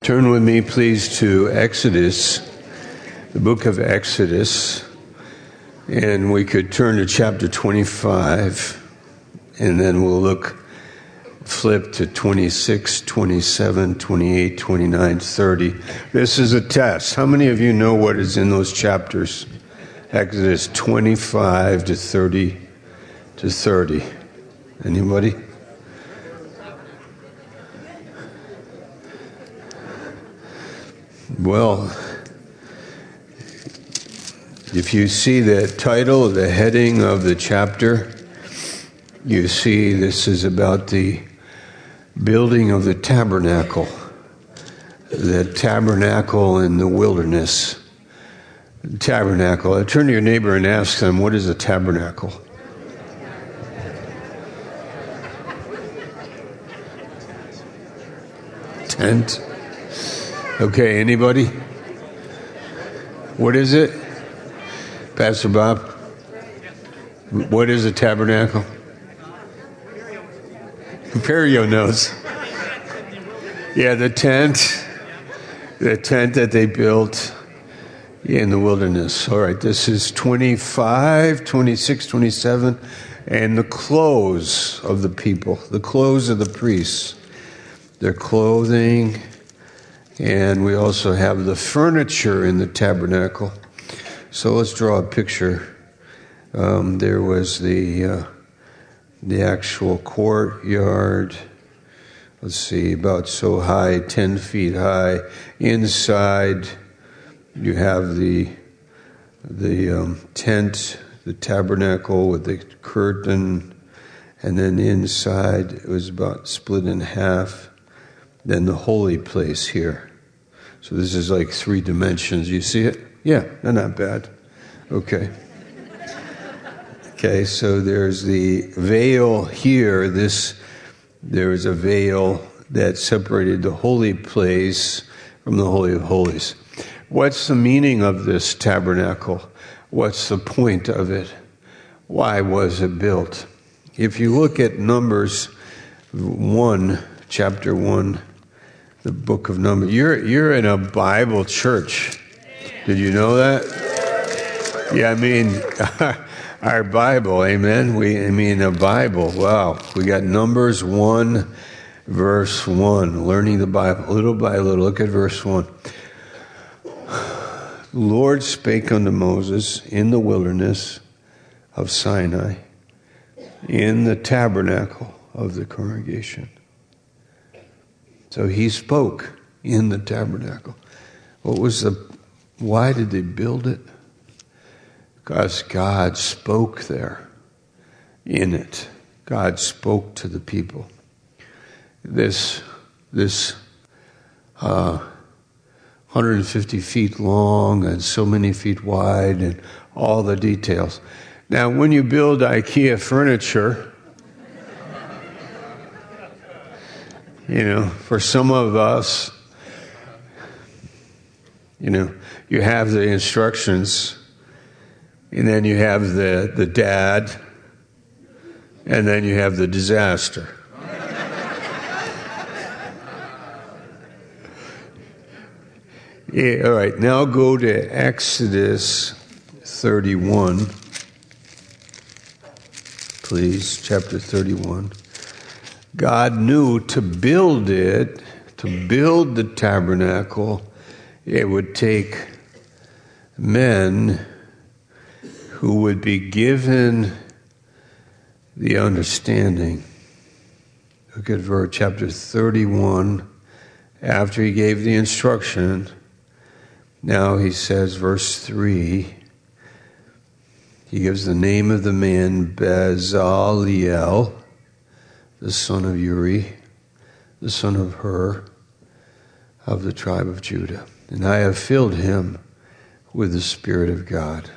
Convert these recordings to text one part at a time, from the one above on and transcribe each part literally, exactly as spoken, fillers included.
Turn with me, please, to Exodus, the book of Exodus, and we could turn to chapter twenty-five, and then we'll look, flip to twenty-six, twenty-seven, twenty-eight, twenty-nine, thirty. This is a test. How many of you know what is in those chapters? Exodus twenty-five to thirty to thirty. Anybody? Well, if you see the title, the heading of the chapter, you see this is about the building of the tabernacle, the tabernacle in the wilderness. The tabernacle. Turn to your neighbor and ask them, what is a tabernacle? Tent. Okay, anybody? What is it? Pastor Bob? What is a tabernacle? Perio knows. Yeah, the tent. The tent that they built in the wilderness. All right, this is twenty-five, twenty-six, twenty-seven, and the clothes of the people, the clothes of the priests, their clothing. And we also have the furniture in the tabernacle. So let's draw a picture. Um, there was the uh, the actual courtyard. Let's see, about so high, ten feet high. Inside, you have the the um, tent, the tabernacle with the curtain, and then inside it was about split in half. Then the holy place here. So this is like three dimensions. You see it? Yeah, they're not bad. Okay. Okay, so there's the veil here. This, there is a veil that separated the holy place from the Holy of Holies. What's the meaning of this tabernacle? What's the point of it? Why was it built? If you look at Numbers one, chapter one, the book of Numbers. You're you're in a Bible church. Did you know that? Yeah, I mean, our Bible, amen. We, I mean, a Bible. Wow, we got Numbers one, verse one. Learning the Bible little by little. Look at verse one. The Lord spake unto Moses in the wilderness of Sinai, in the tabernacle of the congregation. So he spoke in the tabernacle. What was the, why did they build it? Because God spoke there in it. God spoke to the people. This, this uh, one hundred fifty feet long and so many feet wide and all the details. Now, when you build IKEA furniture, you know, for some of us, you know, you have the instructions, and then you have the, the dad, and then you have the disaster. Yeah, all right, now go to Exodus thirty-one, please, chapter thirty-one. God knew to build it, to build the tabernacle, it would take men who would be given the understanding. Look at verse chapter thirty-one. After he gave the instruction, now he says, verse three, he gives the name of the man Bezaleel, the son of Uri, the son of Hur, of the tribe of Judah. And I have filled him with the Spirit of God.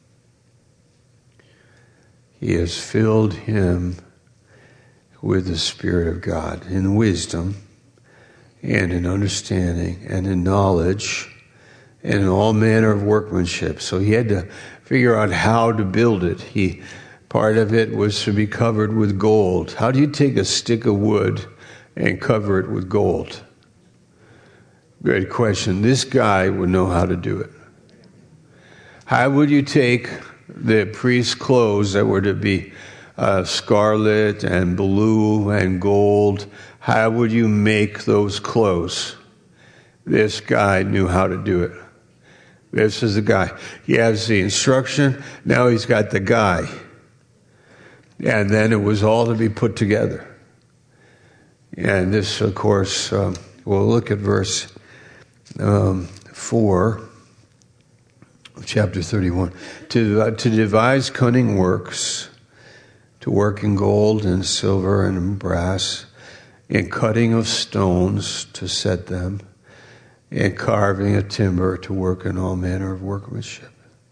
He has filled him with the Spirit of God in wisdom and in understanding and in knowledge and in all manner of workmanship. So he had to figure out how to build it. He Part of it was to be covered with gold. How do you take a stick of wood and cover it with gold? Good question. This guy would know how to do it. How would you take the priest's clothes that were to be uh, scarlet and blue and gold? How would you make those clothes? This guy knew how to do it. This is the guy. He has the instruction. Now he's got the guy. And then it was all to be put together. And this, of course, um, we'll look at verse um, four of chapter thirty-one. To, uh, to devise cunning works, to work in gold and silver and in brass, in cutting of stones to set them, and carving of timber to work in all manner of workmanship.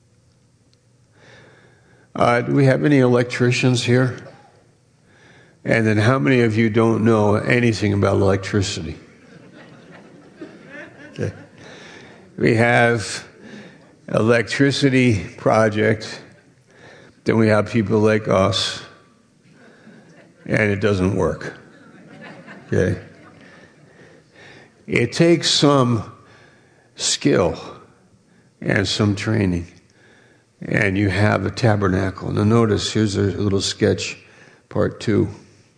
Uh, do we have any electricians here? And then how many of you don't know anything about electricity? Okay. We have electricity project, then we have people like us, and it doesn't work. Okay. It takes some skill and some training. And you have a tabernacle. Now notice, here's a little sketch, part two.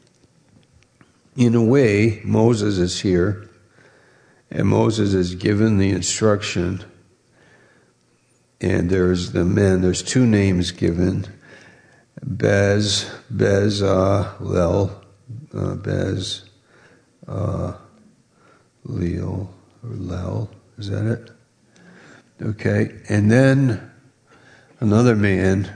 In a way, Moses is here, and Moses is given the instruction, and there's the men, there's two names given, Bez, Bezalel, uh, Bez, uh, Leel, or Lel, is that it? Okay, and then another man,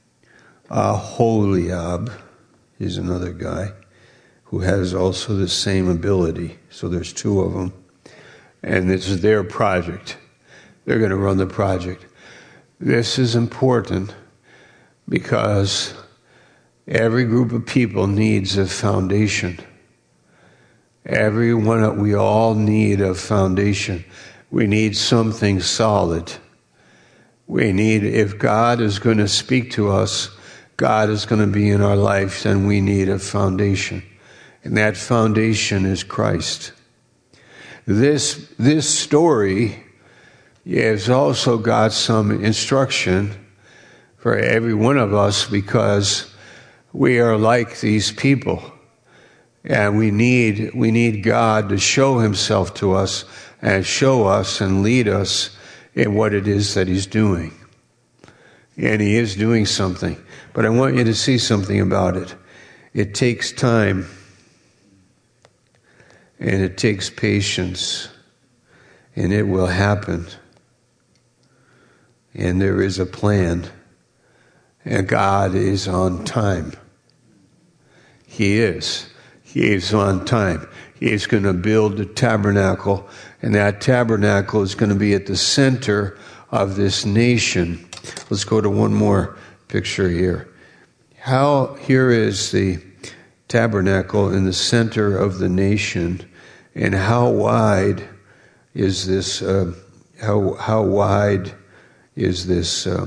Aholiab, is another guy who has also the same ability. So there's two of them, and this is their project. They're going to run the project. This is important because every group of people needs a foundation. Every one, we all need a foundation. We need something solid. We need, if God is going to speak to us, God is going to be in our life, then we need a foundation. And that foundation is Christ. This, this story has also got some instruction for every one of us because we are like these people. And we need, we need God to show himself to us and show us and lead us in what it is that he's doing. And he is doing something. But I want you to see something about it. It takes time. And it takes patience. And it will happen. And there is a plan. And God is on time. He is. He is on time. He is going to build the tabernacle, and that tabernacle is going to be at the center of this nation. Let's go to one more picture here. How here is the tabernacle in the center of the nation, and how wide is this? Uh, how how wide is this uh,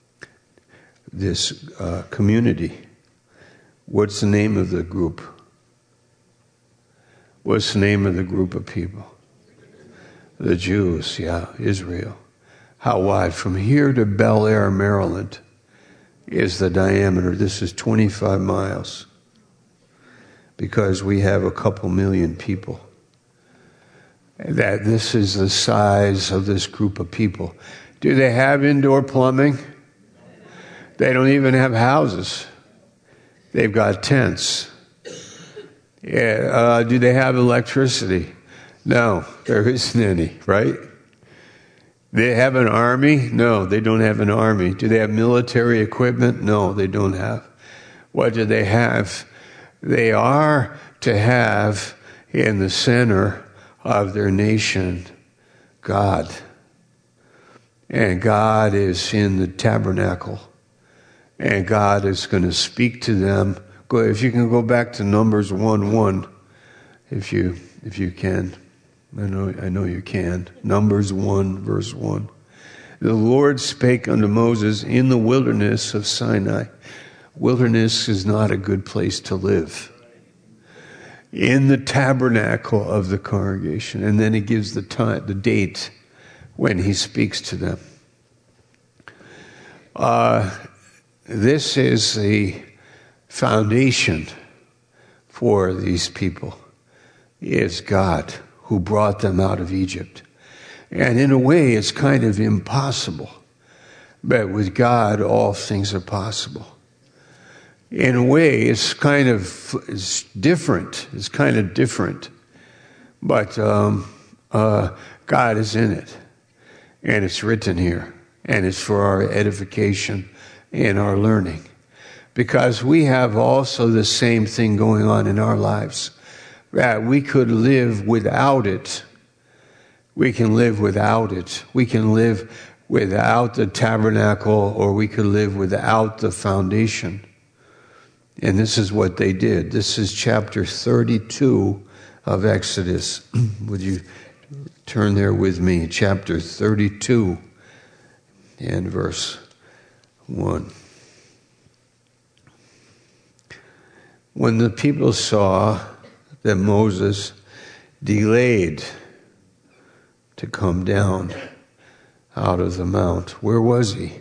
this uh, community? What's the name of the group? What's the name of the group of people? The Jews, yeah, Israel. How wide? From here to Bel Air, Maryland, is the diameter. This is twenty-five miles. Because we have a couple million people. That this is the size of this group of people. Do they have indoor plumbing? They don't even have houses. They've got tents. Yeah, uh, do they have electricity? No, there isn't any, right? They have an army? No, they don't have an army. Do they have military equipment? No, they don't have. What do they have? They are to have in the center of their nation God. And God is in the tabernacle. And God is going to speak to them. Go, if you can go back to Numbers one one, if you if you can. I know I know you can. Numbers one, verse one. The Lord spake unto Moses in the wilderness of Sinai. Wilderness is not a good place to live. in the tabernacle of the congregation. And then he gives the time, the date when he speaks to them. Uh, this is the foundation for these people, is God who brought them out of Egypt. And in a way, it's kind of impossible. But with God, all things are possible. In a way, it's kind of it's different. It's kind of different. But um, uh, God is in it. And it's written here. And it's for our edification and our learning. Because we have also the same thing going on in our lives. That we could live without it. We can live without it. We can live without the tabernacle, or we could live without the foundation. And this is what they did. This is chapter thirty-two of Exodus. Would you turn there with me? Chapter thirty-two and verse one. When the people saw that Moses delayed to come down out of the mount, where was he?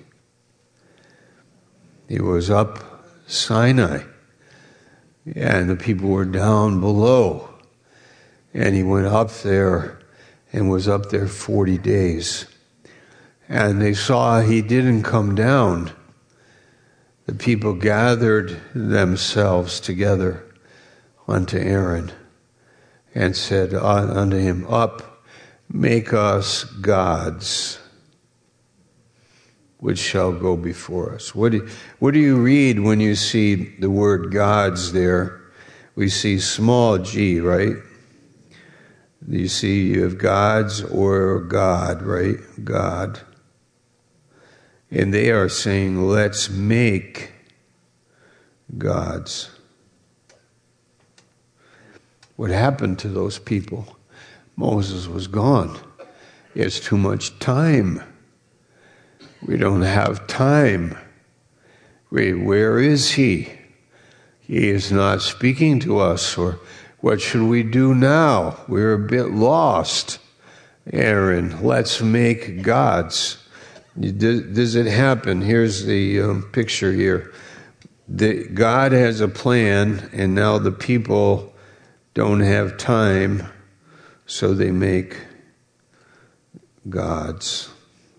He was up Sinai, and the people were down below, and he went up there and was up there forty days, and they saw he didn't come down. The people gathered themselves together unto Aaron and said unto him, Up, make us gods which shall go before us. What do, what do you read when you see the word gods there? We see small g, right? You see you have gods or God, right? God. And they are saying, let's make gods. What happened to those people? Moses was gone. It's too much time. We don't have time. We, where is he? He is not speaking to us. Or what should we do now? We're a bit lost. Aaron, let's make gods. Does it happen? Here's the um, picture here. The, God has a plan, and now the people don't have time, so they make gods.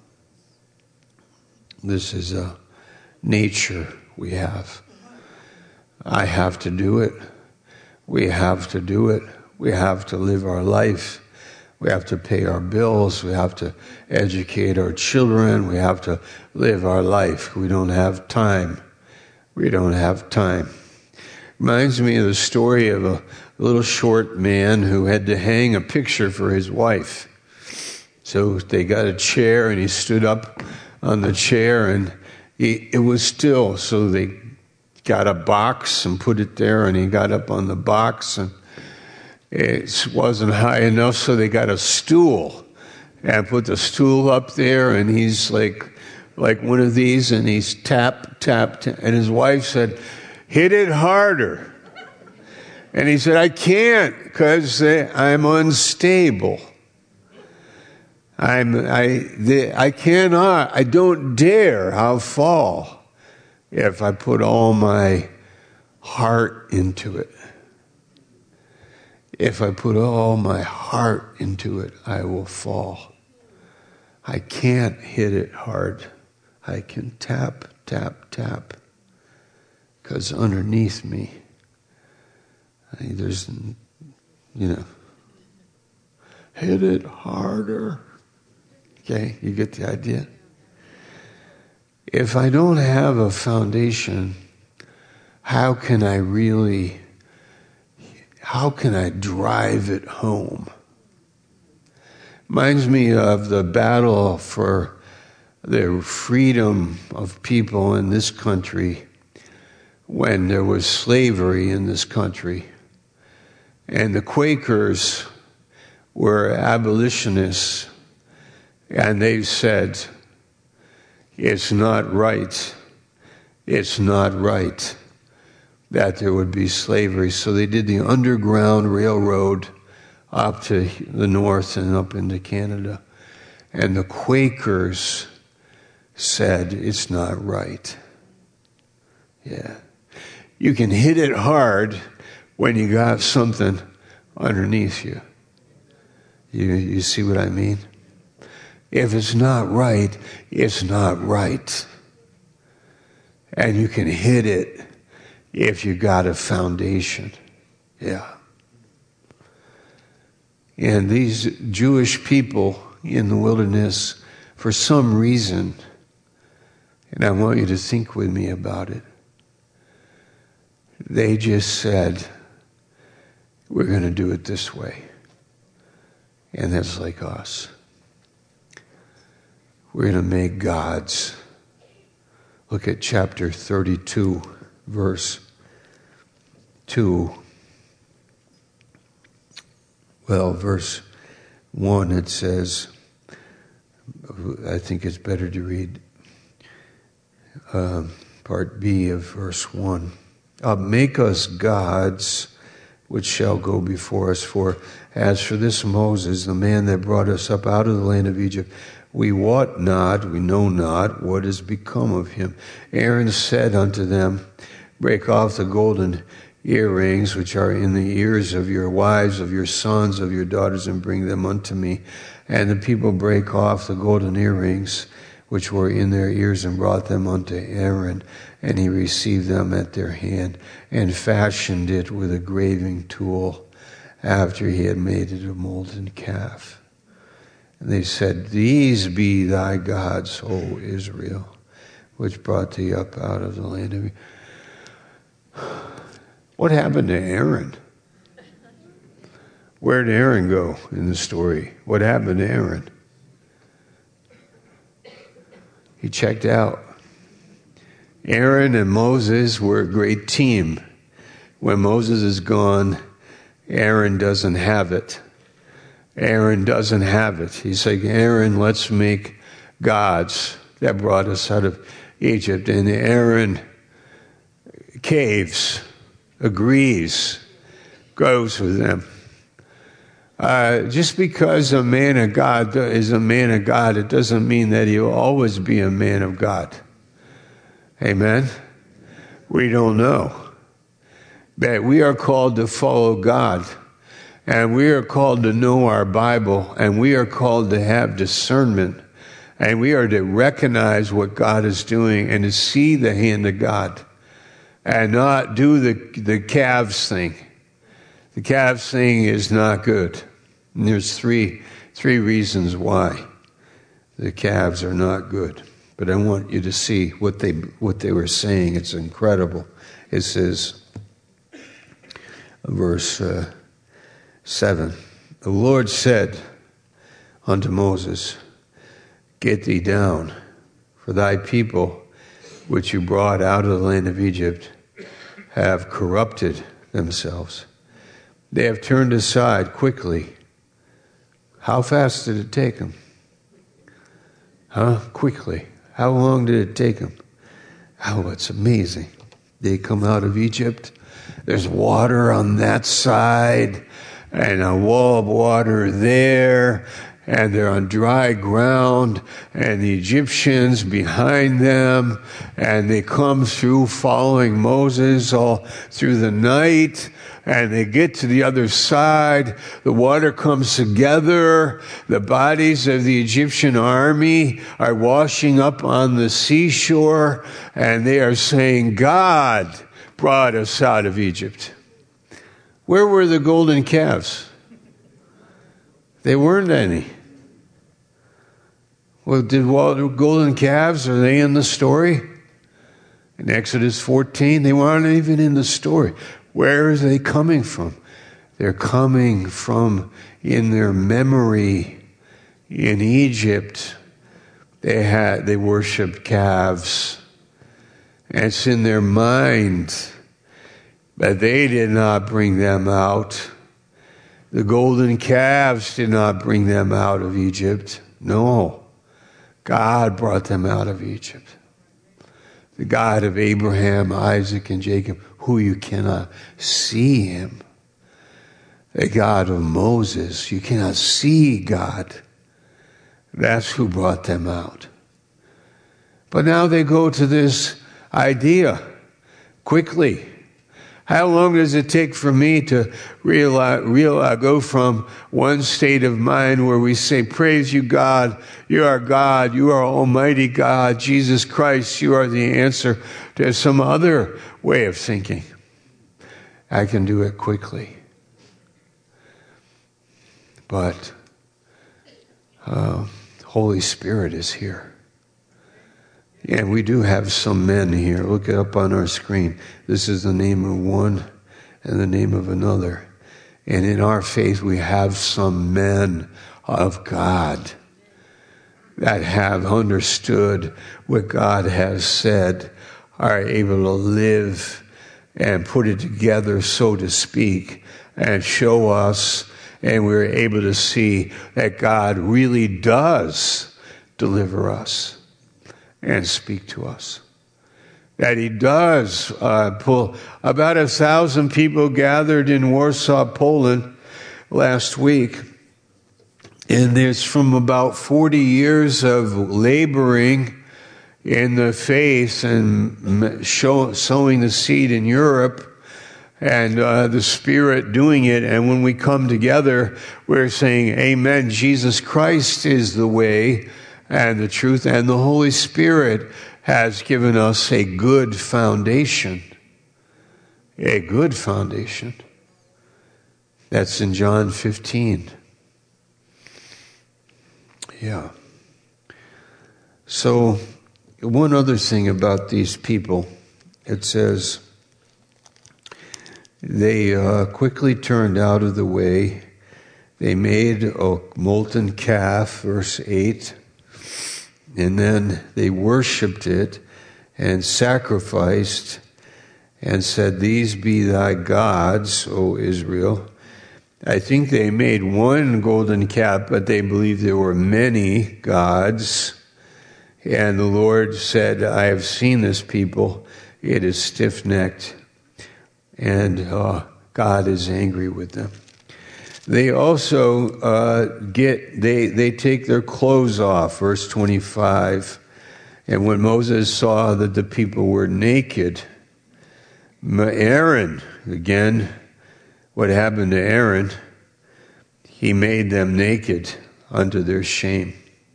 This is a nature we have. I have to do it. We have to do it. We have to live our life. We have to pay our bills. We have to educate our children. We have to live our life. We don't have time. We don't have time. Reminds me of the story of a little short man who had to hang a picture for his wife. So they got a chair, and he stood up on the chair, and he, it was still. So they got a box and put it there, and he got up on the box, and it wasn't high enough, so they got a stool and put the stool up there, and he's like like one of these, and he's tap, tap, tap, and his wife said, hit it harder. And he said, I can't, because I'm unstable. I'm, I, the, I cannot, I don't dare, I'll fall if I put all my heart into it. If I put all my heart into it, I will fall. I can't hit it hard. I can tap, tap, tap, because underneath me, I, there's, you know, hit it harder. Okay, you get the idea? If I don't have a foundation, how can I really, how can I drive it home? Reminds me of the battle for the freedom of people in this country when there was slavery in this country. And the Quakers were abolitionists. And they said, it's not right. It's not right that there would be slavery. So they did the underground railroad up to the north and up into Canada. And the Quakers said, it's not right. Yeah. You can hit it hard when you got something underneath you. You, you see what I mean? If it's not right, it's not right. And you can hit it if you got a foundation. Yeah. And these Jewish people in the wilderness, for some reason, and I want you to think with me about it, they just said, we're going to do it this way. And that's like us. We're going to make gods. Look at chapter thirty-two, verse two. Well, verse one, it says, I think it's better to read uh, part B of verse one. Uh, make us gods which shall go before us. For as for this Moses, the man that brought us up out of the land of Egypt, we wot not, we know not what is become of him. Aaron said unto them, break off the golden earrings which are in the ears of your wives, of your sons, of your daughters, and bring them unto me. And the people brake off the golden earrings which were in their ears, and brought them unto Aaron, and he received them at their hand, and fashioned it with a graving tool, after he had made it a molten calf. And they said, these be thy gods, O Israel, which brought thee up out of the land of Egypt. What happened to Aaron? Where did Aaron go in the story? What happened to Aaron? He checked out. Aaron and Moses were a great team. When Moses is gone, Aaron doesn't have it. Aaron doesn't have it. He's like, Aaron, let's make gods that brought us out of Egypt. And Aaron caves, agrees, goes with them. Uh, just because a man of God is a man of God, it doesn't mean that he'll always be a man of God. Amen? We don't know. That we are called to follow God. And we are called to know our Bible. And we are called to have discernment. And we are to recognize what God is doing and to see the hand of God. And not do the, the calves thing. The calves thing is not good. And there's three three reasons why the calves are not good. But I want you to see what they what they were saying. It's incredible. It says, verse uh, seven, the Lord said unto Moses, get thee down, for thy people which you brought out of the land of Egypt have corrupted themselves. They have turned aside quickly. How fast did it take them? Huh? Quickly. How long did it take them? Oh, it's amazing. They come out of Egypt. There's water on that side and a wall of water there. And they're on dry ground, and the Egyptians behind them, and they come through following Moses all through the night, and they get to the other side. The water comes together. The bodies of the Egyptian army are washing up on the seashore, and they are saying, God brought us out of Egypt. Where were the golden calves? There weren't any. Well, did golden calves, are they in the story? In Exodus fourteen, they weren't even in the story. Where are they coming from? They're coming from in their memory in Egypt. They had they worshipped calves. And it's in their mind. But they did not bring them out. The golden calves did not bring them out of Egypt. No. God brought them out of Egypt. the God of Abraham, Isaac, and Jacob, who you cannot see him. The God of Moses, you cannot see God. That's who brought them out. But now they go to this idea quickly. How long does it take for me to realize, realize, go from one state of mind where we say, praise you, God, you are God, you are Almighty God, Jesus Christ, you are the answer, to some other way of thinking? I can do it quickly. But uh, Holy Spirit is here. And we do have some men here. Look it up on our screen. This is the name of one and the name of another. And in our faith, we have some men of God that have understood what God has said, are able to live and put it together, so to speak, and show us, and we're able to see that God really does deliver us and speak to us. That he does uh, pull. About a thousand people gathered in Warsaw, Poland last week. And there's from about forty years of laboring in the faith and show, sowing the seed in Europe, and uh, the Spirit doing it. And when we come together, we're saying, amen, Jesus Christ is the way and the truth, and the Holy Spirit has given us a good foundation. A good foundation. That's in John fifteen. Yeah. So, one other thing about these people, it says, they uh, quickly turned out of the way. They made a molten calf, verse eight. And then they worshipped it and sacrificed and said, these be thy gods, O Israel. I think they made one golden calf, but they believed there were many gods. And the Lord said, I have seen this people. It is stiff-necked. And uh, God is angry with them. They also uh, get, they, they take their clothes off, verse twenty-five. And when Moses saw that the people were naked, Aaron, again, what happened to Aaron, he made them naked unto their shame.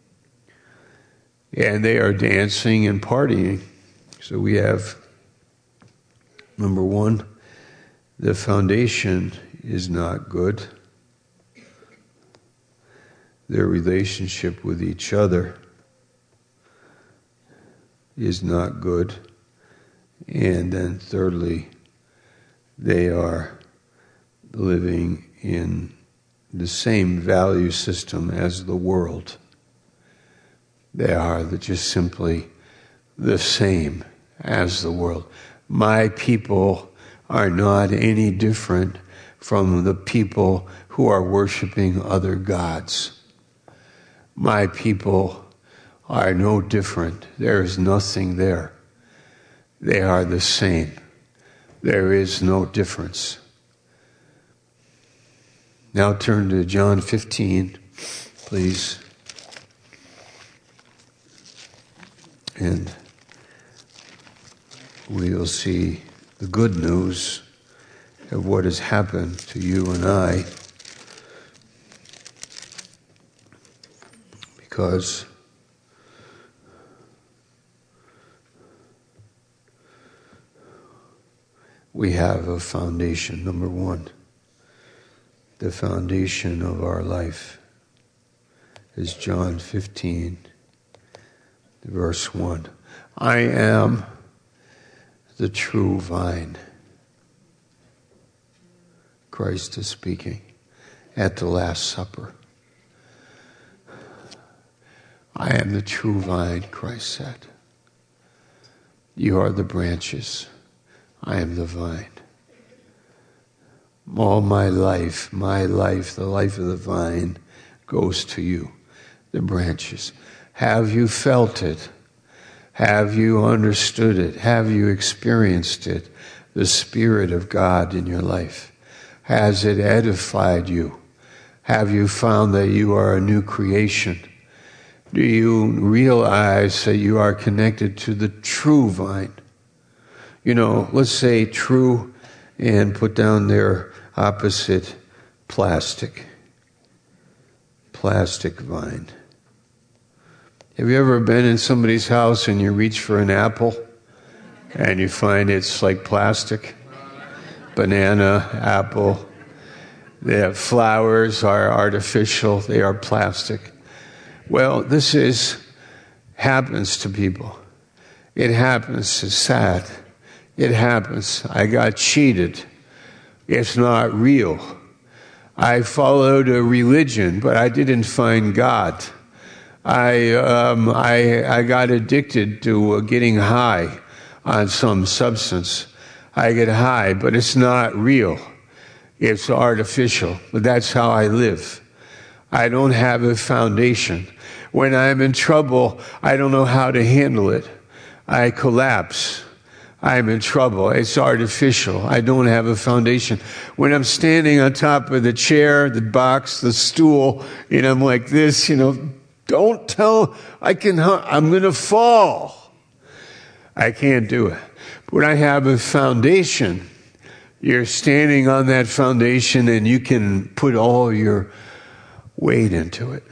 And they are dancing and partying. So we have, number one, the foundation is not good. Their relationship with each other is not good. And then thirdly, they are living in the same value system as the world. They are just simply the same as the world. My people are not any different from the people who are worshiping other gods. My people are no different. There is nothing there. They are the same. There is no difference. Now turn to John fifteen, please. And we'll see the good news of what has happened to you and I. Because we have a foundation, number one. The foundation of our life is John fifteen, verse one. I am the true vine. Christ is speaking at the Last Supper. I am the true vine, Christ said. You are the branches. I am the vine. All my life, my life, the life of the vine goes to you, the branches. Have you felt it? Have you understood it? Have you experienced it? The Spirit of God in your life? Has it edified you? Have you found that you are a new creation? Do you realize that you are connected to the true vine? You know, let's say true and put down their opposite, plastic. Plastic vine. Have you ever been in somebody's house and you reach for an apple and you find it's like plastic? Banana, apple. The flowers are artificial. They are plastic. Well, this is happens to people. It happens. It's sad. It happens. I got cheated. It's not real. I followed a religion, but I didn't find God. I um, I I got addicted to uh, getting high on some substance. I get high, but it's not real. It's artificial. But that's how I live. I don't have a foundation. When I'm in trouble, I don't know how to handle it. I collapse. I'm in trouble. It's artificial. I don't have a foundation. When I'm standing on top of the chair, the box, the stool, and I'm like this, you know, don't tell, I can, I'm going to fall. I can't do it. When I have a foundation, you're standing on that foundation and you can put all your weight into it.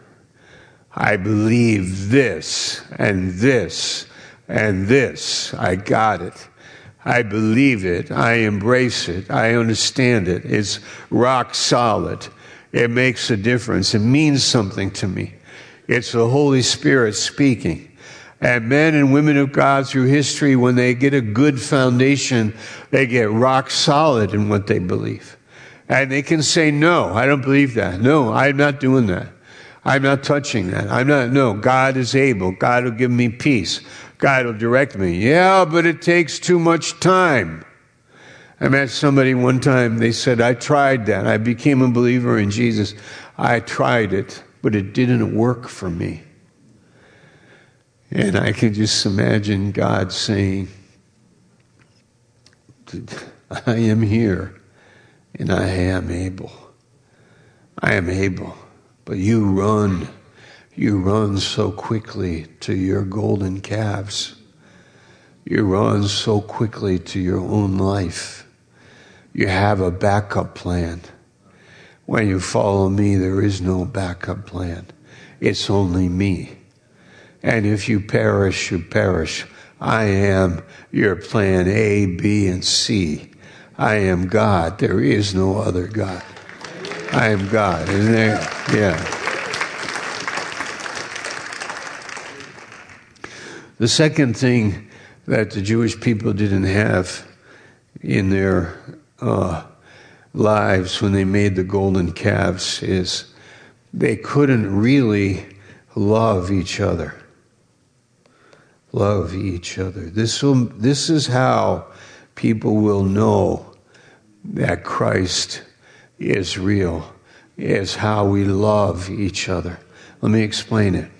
I believe this and this and this. I got it. I believe it. I embrace it. I understand it. It's rock solid. It makes a difference. It means something to me. It's the Holy Spirit speaking. And men and women of God through history, when they get a good foundation, they get rock solid in what they believe. And they can say, no, I don't believe that. No, I'm not doing that. I'm not touching that. I'm not, no, God is able. God will give me peace. God will direct me. Yeah, but it takes too much time. I met somebody one time, they said, I tried that. I became a believer in Jesus. I tried it, but it didn't work for me. And I can just imagine God saying, I am here and I am able. I am able. But you run. You run so quickly to your golden calves. You run so quickly to your own life. You have a backup plan. When you follow me, there is no backup plan. It's only me. And if you perish, you perish. I am your plan A, B, and C. I am God. There is no other God. I am God. Isn't there? Yeah. The second thing that the Jewish people didn't have in their uh, lives when they made the golden calves is they couldn't really love each other. Love each other. This will, this is how people will know that Christ is real, is how we love each other. Let me explain it.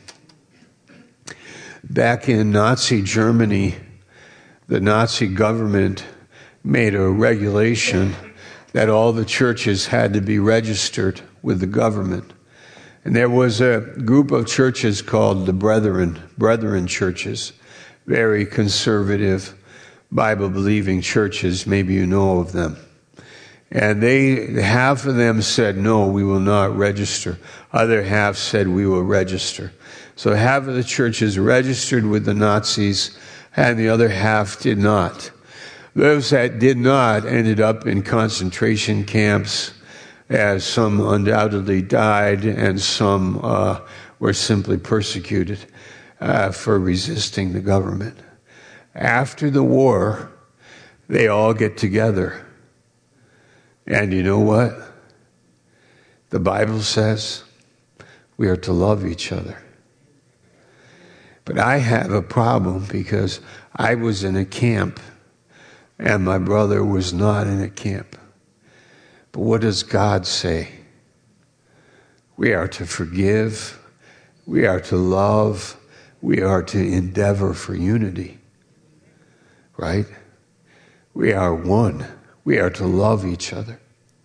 Back in Nazi Germany, the Nazi government made a regulation that all the churches had to be registered with the government. And there was a group of churches called the Brethren, Brethren churches, very conservative, Bible-believing churches. Maybe you know of them. And they, half of them said, no, we will not register. Other half said, we will register. So half of the churches registered with the Nazis, and the other half did not. Those that did not ended up in concentration camps, as some undoubtedly died, and some uh, were simply persecuted uh, for resisting the government. After the war, they all get together. And you know what? The Bible says we are to love each other. But I have a problem because I was in a camp and my brother was not in a camp. But what does God say? We are to forgive. We are to love. we are to endeavor for unity, right? We are one. We are to love each other.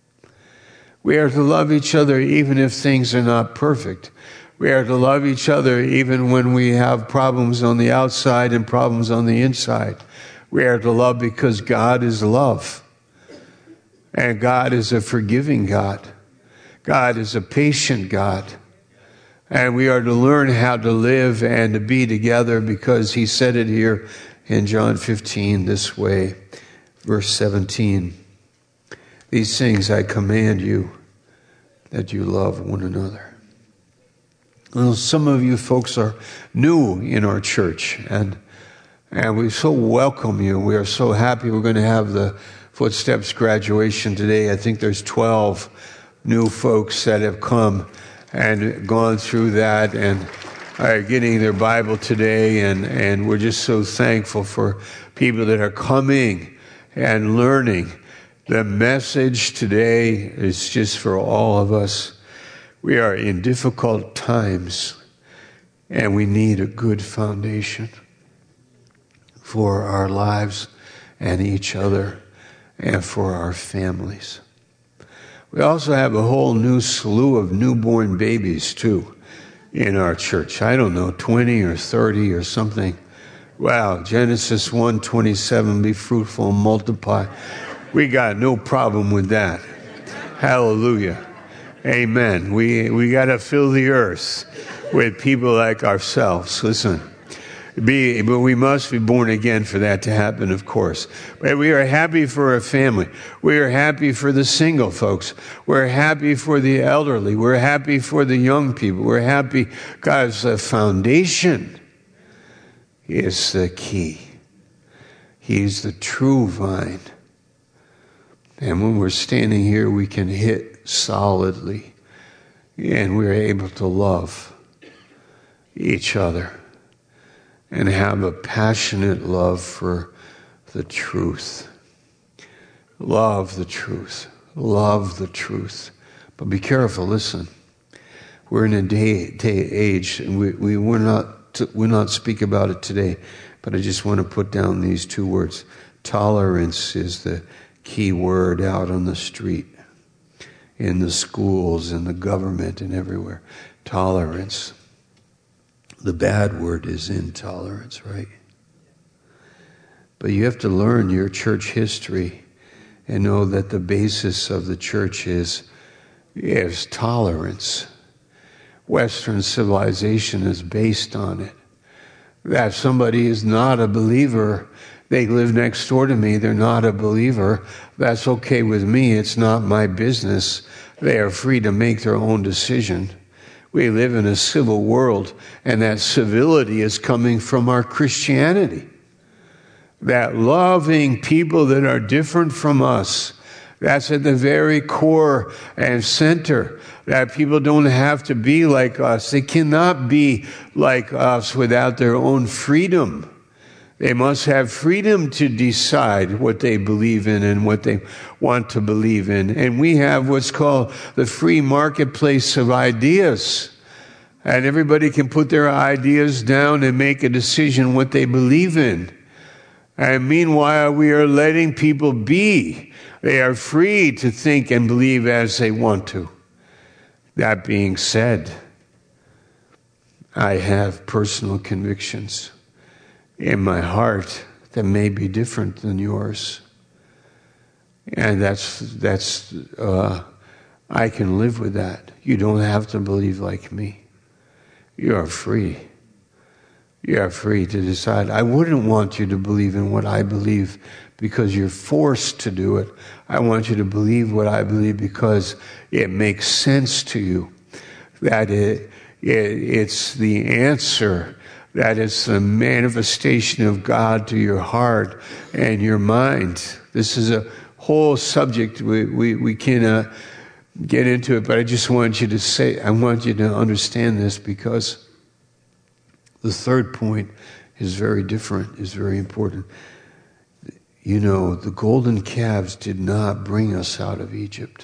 We are to love each other even if things are not perfect. We are to love each other even when we have problems on the outside and problems on the inside. We are to love because God is love. And God is a forgiving God. God is a patient God. And we are to learn how to live and to be together because he said it here in John fifteen this way, verse seventeen. These things I command you, that you love one another. Well, some of you folks are new in our church, and and we so welcome you. We are so happy. We're going to have the Footsteps graduation today. I think there's twelve new folks that have come and gone through that and are getting their Bible today, and, and we're just so thankful for people that are coming and learning. The message today is just for all of us. We are in difficult times, and we need a good foundation for our lives and each other and for our families. We also have a whole new slew of newborn babies, too, in our church. I don't know, twenty or thirty or something. Wow, Genesis one twenty-seven, be fruitful and multiply. We got no problem with that. Hallelujah. Amen. We we got to fill the earth with people like ourselves. Listen, be, but we must be born again for that to happen, of course. But we are happy for a family. We are happy for the single folks. We're happy for the elderly. We're happy for the young people. We're happy because the foundation is the key. He's the true vine. And when we're standing here, we can hit solidly, and we're able to love each other and have a passionate love for the truth. Love the truth. Love the truth. But be careful, listen. We're in a day, day age, and we, we will not, we'll not speak about it today, but I just want to put down these two words. Tolerance is the key word out on the street, in the schools, in the government, and everywhere. Tolerance. The bad word is intolerance, right? But you have to learn your church history and know that the basis of the church is, is tolerance. Western civilization is based on it. That somebody is not a believer, they live next door to me, they're not a believer, that's okay with me, it's not my business. They are free to make their own decision. We live in a civil world, and that civility is coming from our Christianity. That loving people that are different from us, that's at the very core and center. That people don't have to be like us. They cannot be like us without their own freedom. They must have freedom to decide what they believe in and what they want to believe in. And we have what's called the free marketplace of ideas. And everybody can put their ideas down and make a decision what they believe in. And meanwhile, we are letting people be. They are free to think and believe as they want to. That being said, I have personal convictions in my heart that may be different than yours. And that's, that's, uh, I can live with that. You don't have to believe like me. You are free. You are free to decide. I wouldn't want you to believe in what I believe because you're forced to do it. I want you to believe what I believe because it makes sense to you. That it, it it's the answer. That it's the manifestation of God to your heart and your mind. This is a whole subject. We we, we can uh, get into it, but I just want you to say, I want you to understand this because the third point is very different, is very important. You know, the golden calves did not bring us out of Egypt.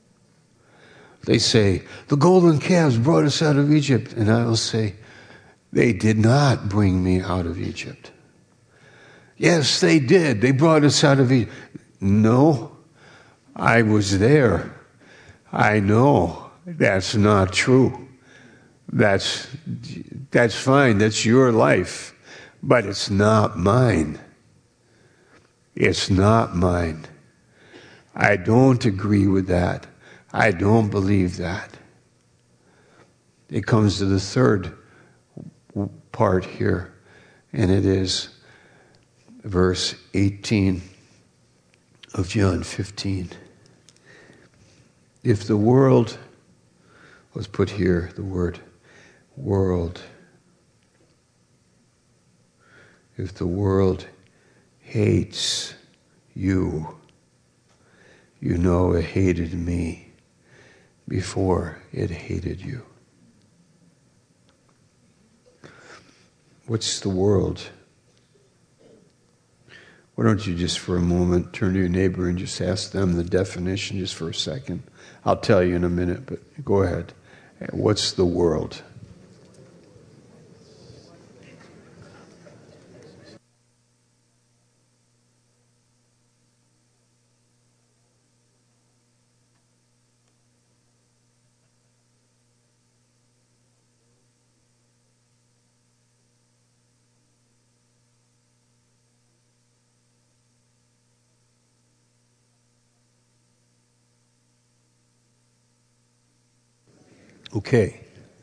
They say, the golden calves brought us out of Egypt. And I will say, They did not bring me out of Egypt. Yes, they did. They brought us out of Egypt. No, I was there. I know that's not true. That's, that's fine. That's your life. But it's not mine. It's not mine. I don't agree with that. I don't believe that. It comes to the third part here, and it is verse eighteen of John fifteen. If the world, let's put here the word world. If the world hates you, you know it hated me before it hated you. What's the world? Why don't you just for a moment turn to your neighbor and just ask them the definition just for a second. I'll tell you in a minute, but go ahead. What's the world? Okay.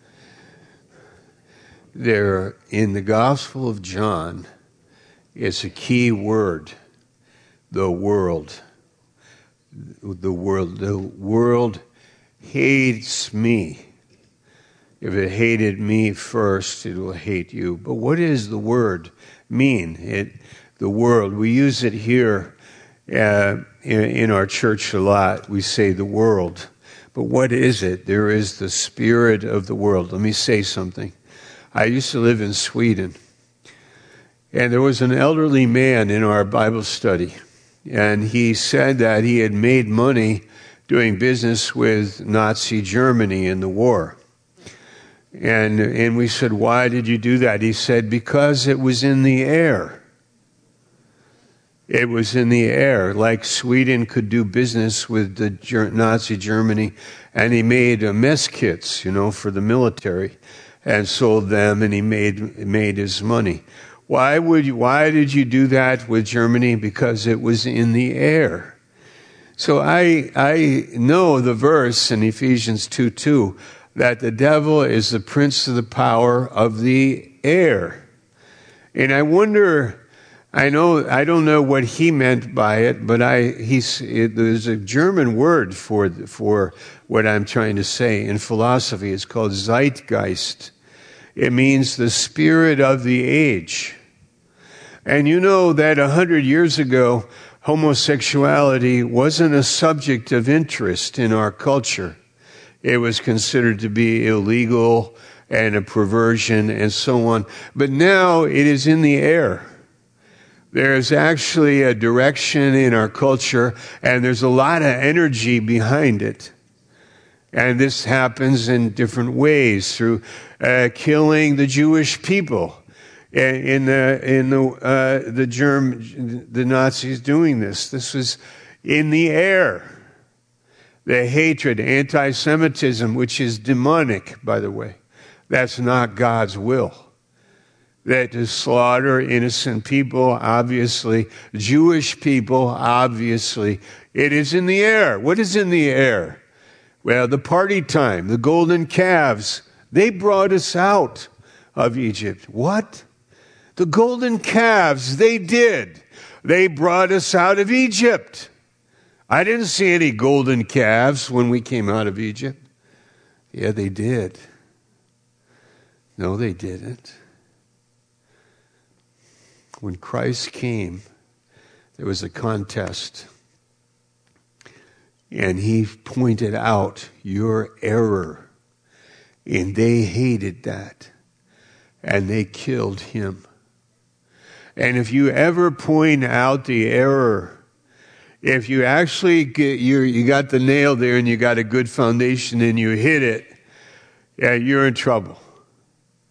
There, in the Gospel of John, is a key word, the world. The world. The world hates me. If it hated me first, it will hate you. But what does the word mean? It, the world. We use it here uh, in, in our church a lot. We say the world. But what is it? There is the spirit of the world. Let me say something. I used to live in Sweden, and there was an elderly man in our Bible study, and he said that he had made money doing business with Nazi Germany in the war. And, and we said, why did you do that? He said, because it was in the air. It was in the air, like Sweden could do business with the Ger- Nazi Germany, and he made uh, mess kits, you know, for the military, and sold them, and he made made his money. Why would you, why did you do that with Germany? Because it was in the air. So I I know the verse in Ephesians two two that the devil is the prince of the power of the air, and I wonder. I know, I don't know what he meant by it, but I, he's, it, there's a German word for, for what I'm trying to say in philosophy. It's called Zeitgeist. It means the spirit of the age. And you know that a hundred years ago, homosexuality wasn't a subject of interest in our culture. It was considered to be illegal and a perversion and so on. But now it is in the air. There's actually a direction in our culture, and there's a lot of energy behind it. And this happens in different ways, through uh, killing the Jewish people. In the in the uh, the Germ the Nazis doing this. This was in the air. The hatred, anti-Semitism, which is demonic, by the way. That's not God's will. That to slaughter innocent people, obviously, Jewish people, obviously, it is in the air. What is in the air? Well, the party time, the golden calves, they brought us out of Egypt. What? The golden calves, they did. They brought us out of Egypt. I didn't see any golden calves when we came out of Egypt. Yeah, they did. No, they didn't. When Christ came, there was a contest. And he pointed out your error. And they hated that. And they killed him. And if you ever point out the error, if you actually get, you you got the nail there and you got a good foundation and you hit it, yeah, you're in trouble.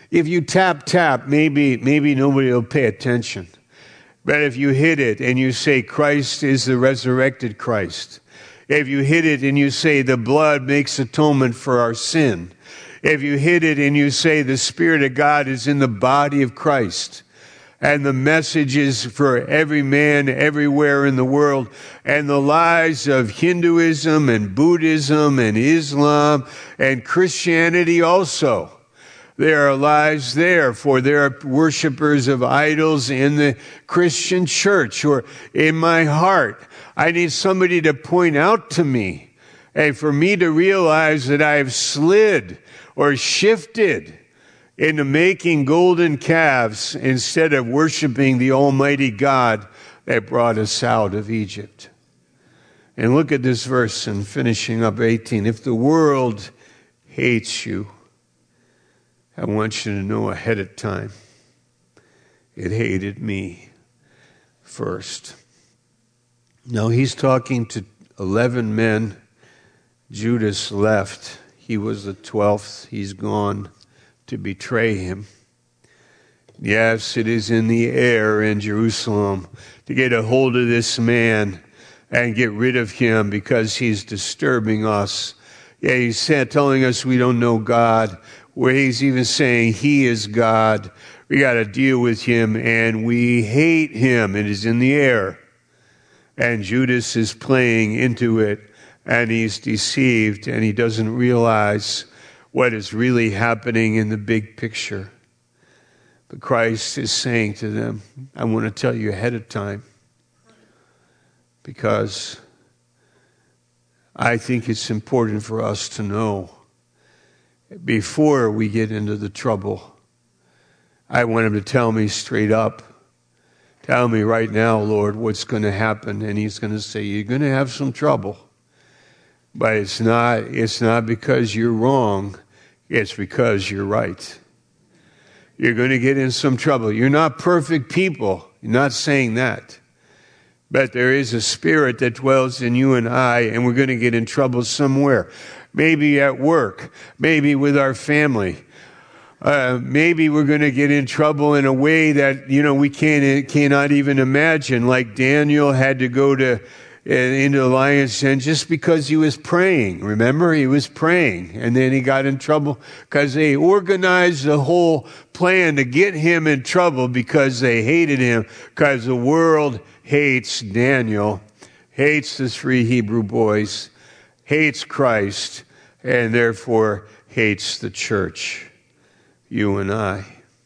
If you tap, tap, maybe, maybe nobody will pay attention. But if you hit it and you say Christ is the resurrected Christ, if you hit it and you say the blood makes atonement for our sin, if you hit it and you say the Spirit of God is in the body of Christ, and the message is for every man everywhere in the world, and the lies of Hinduism and Buddhism and Islam and Christianity also. There are lies there, for there are worshipers of idols in the Christian church or in my heart. I need somebody to point out to me, and for me to realize that I have slid or shifted into making golden calves instead of worshiping the Almighty God that brought us out of Egypt. And look at this verse and finishing up eighteen. If the world hates you, I want you to know ahead of time, it hated me first. Now he's talking to eleven men. Judas left. He was the twelfth. He's gone to betray him. Yes, it is in the air in Jerusalem to get a hold of this man and get rid of him because he's disturbing us. Yeah, he's telling us we don't know God, where he's even saying he is God. We got to deal with him and we hate him. It is in the air. And Judas is playing into it and he's deceived and he doesn't realize what is really happening in the big picture. But Christ is saying to them, I want to tell you ahead of time, because I think it's important for us to know before we get into the trouble. I want him to tell me straight up, tell me right now, Lord, what's going to happen. And he's going to say, you're going to have some trouble. But it's not, it's not because you're wrong. It's because you're right. You're going to get in some trouble. You're not perfect people. You're not saying that. But there is a spirit that dwells in you and I, and we're going to get in trouble somewhere. Maybe at work. Maybe with our family. Uh, maybe we're going to get in trouble in a way that, you know, we can't, cannot even imagine. Like Daniel had to go to into the lion's den just because he was praying. Remember, he was praying, and then he got in trouble because they organized the whole plan to get him in trouble because they hated him, because the world hates Daniel, hates the three Hebrew boys, hates Christ, and therefore hates the church, you and I.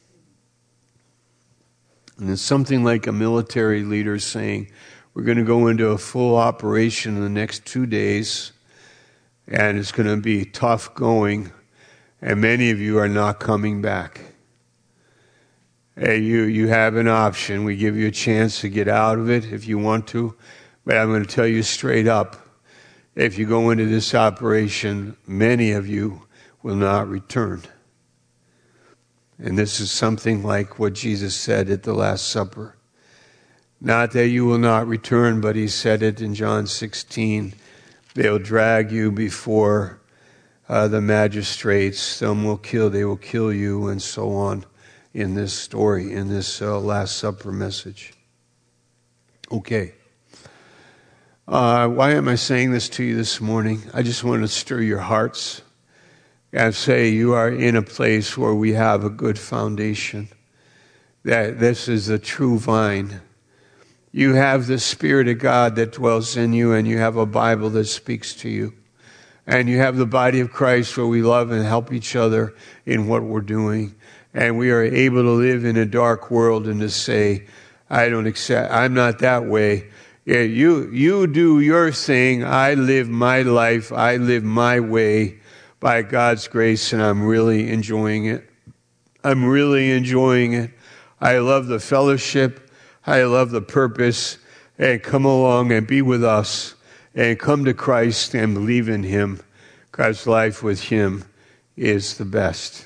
And it's something like a military leader saying, we're going to go into a full operation in the next two days, and it's going to be tough going, and many of you are not coming back. Hey, you, you have an option. We give you a chance to get out of it if you want to, but I'm going to tell you straight up, if you go into this operation, many of you will not return. And this is something like what Jesus said at the Last Supper. Not that you will not return, but he said it in John sixteen. They'll drag you before uh, the magistrates. Some will kill, they will kill you, and so on in this story, in this uh, Last Supper message. Okay. Uh, why am I saying this to you this morning? I just want to stir your hearts and say you are in a place where we have a good foundation, that this is the true vine. You have the Spirit of God that dwells in you, and you have a Bible that speaks to you. And you have the body of Christ where we love and help each other in what we're doing. And we are able to live in a dark world and to say, I don't accept, I'm not that way. Yeah, you, you do your thing. I live my life. I live my way by God's grace, and I'm really enjoying it. I'm really enjoying it. I love the fellowship. I love the purpose, and come along and be with us and come to Christ and believe in him, because life with him is the best.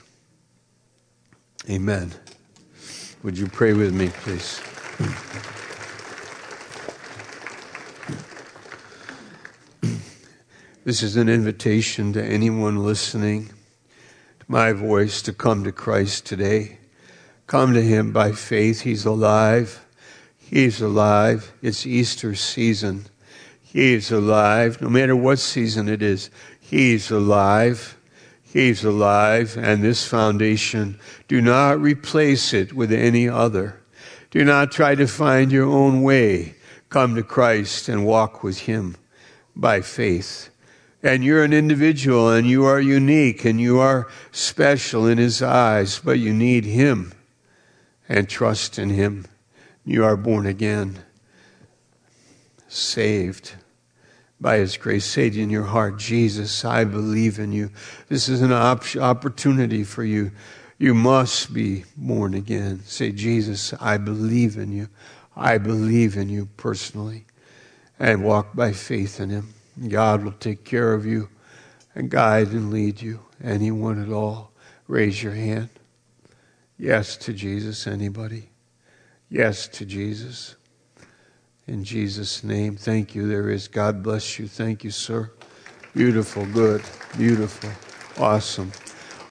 Amen. Would you pray with me, please? This is an invitation to anyone listening to my voice to come to Christ today. Come to him by faith. He's alive. He's alive. It's Easter season. He's alive. No matter what season it is, he's alive. He's alive. And this foundation, do not replace it with any other. Do not try to find your own way. Come to Christ and walk with him by faith. And you're an individual, and you are unique, and you are special in his eyes, but you need him and trust in him. You are born again, saved by his grace. Say in your heart, Jesus, I believe in you. This is an op- opportunity for you. You must be born again. Say, Jesus, I believe in you. I believe in you personally. And walk by faith in him. God will take care of you and guide and lead you. Anyone at all, raise your hand. Yes to Jesus. Anybody? Yes to Jesus. In Jesus' name, thank you. There is. God bless you. Thank you, sir. Beautiful, good, beautiful, awesome.